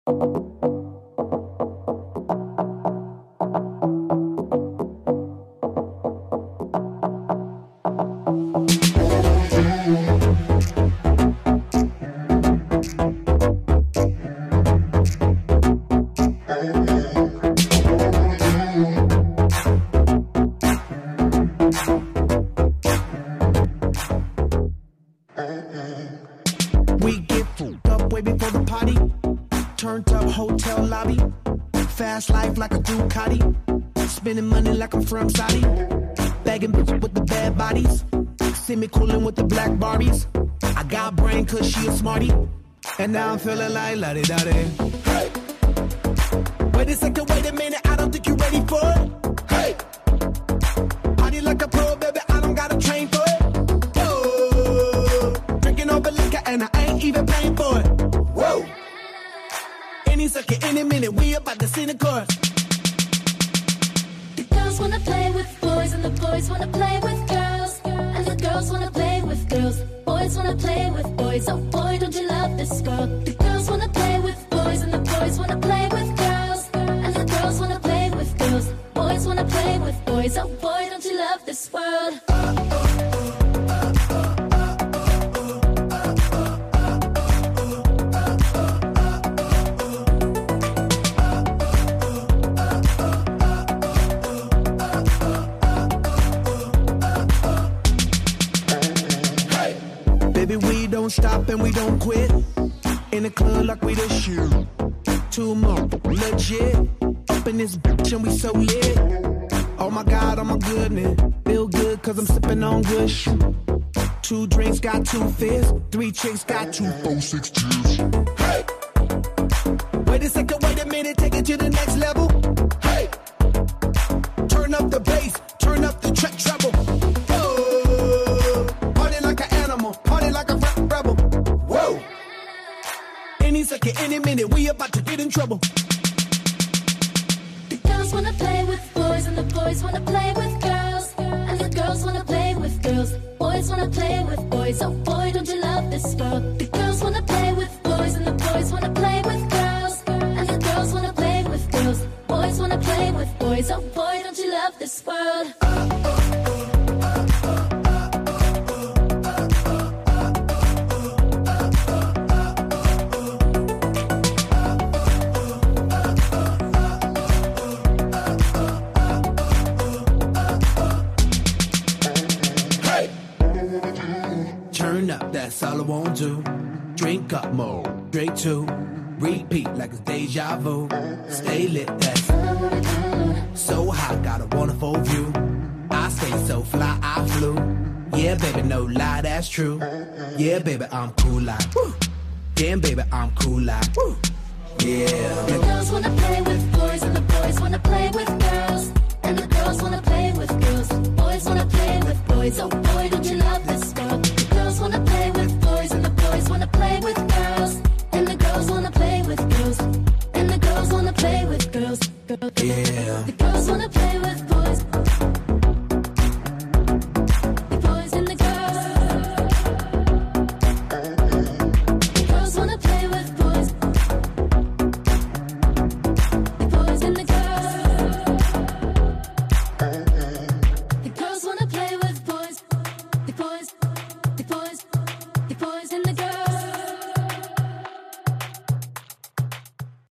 We get fucked up way before the party. Turned up hotel lobby. Fast life like a Ducati. Spending money like I'm from Saudi. Bagging bitches with the bad bodies. See me coolin' with the black Barbies. I got brain cause she a smarty. And now I'm feeling like la-di-da-di. Hey. Wait a second, wait a minute, I don't think you're ready for it. Hey. Party like a pro, baby, I don't gotta train for it. Whoa. Drinking over liquor and I ain't even paying for it. Whoa. Any second, any minute, we about to see the chorus. The girls wanna play with boys and the boys wanna play with girls. And the girls wanna play with girls. Boys wanna play with boys. Oh boy, don't you love this girl? The girls wanna play with boys and the boys wanna play with girls. And the girls wanna play with girls. Boys wanna play with boys. Oh boy, don't you love this world? Baby, we don't stop and we don't quit. In the club like we the shit. 2 more, legit. Up in this bitch and we so lit. Oh my God, oh my goodness. Feel good cause I'm sipping on good shit. 2 drinks got 2 fists. 3 chicks got 2, 4, 6 cheers. Hey! Wait a second, wait a minute, take it to the next level. Hey! Turn up the bass, turn up the track treble. Any second, any minute, we about to get in trouble. The girls wanna play with boys and the boys wanna play with girls. And the girls wanna play with girls. Boys wanna play with boys. Oh boy, don't you love this world? The girls wanna play with boys and the boys wanna play with girls. And the girls wanna play with girls. Boys wanna play with boys. Oh boy, don't you love this world? Turn up, that's all I won't do. Drink up more, drink 2. Repeat like it's deja vu. Stay lit, that's so hot, got a wonderful view. I stay so fly, I flew. Yeah, baby, no lie, that's true. Yeah, baby, I'm cool like woo. Damn, baby, I'm cool like woo. Yeah. The girls wanna play with boys and the boys wanna play with girls. And the girls wanna play with girls. Boys wanna play with boys. Oh boy, don't you